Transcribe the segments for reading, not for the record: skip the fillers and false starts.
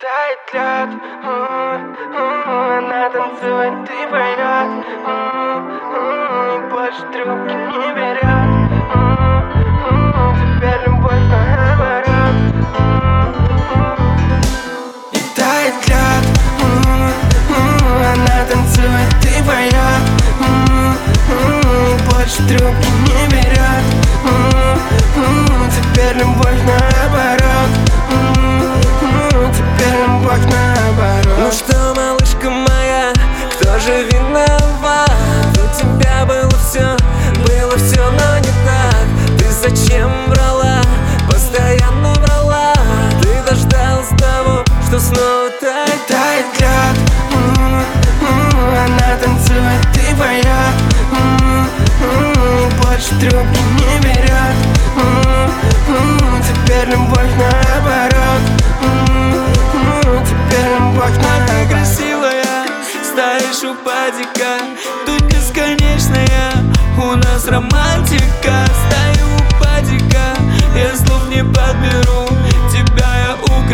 Тает лед, она танцует и поет, и больше трубки не берет. Теперь любовь наоборот. И тает лед, она танцует и поет, и больше трубки не берет. Теперь любовь наоборот. Теперь любовь наоборот. Ну что, малышка моя, кто же виноват? У тебя было все, но не так. Ты зачем врала, постоянно врала? Ты дождалась того, что снова тает. Тает лед, она танцует и поет, и больше трубки не берет. Теперь любовь наоборот. Теперь любовь наоборот. Ты красивая, стоишь у падика, тут бесконечная у нас романтика. Стою у падика, я слов не подберу, тебя я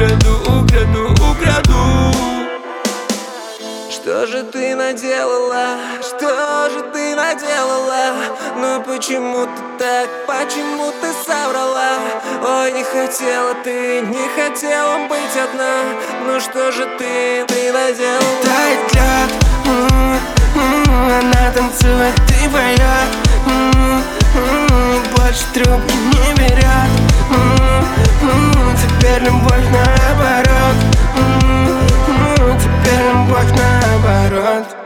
украду. Что же ты наделала? Что же ты наделала? Ну почему ты так? Почему ты соврала? Ой, не хотела ты, не хотела быть одна. Ну что же ты наделала? Тает лед, она танцует и поет, больше трубки не берет. Теперь любовь наоборот. Теперь любовь наоборот.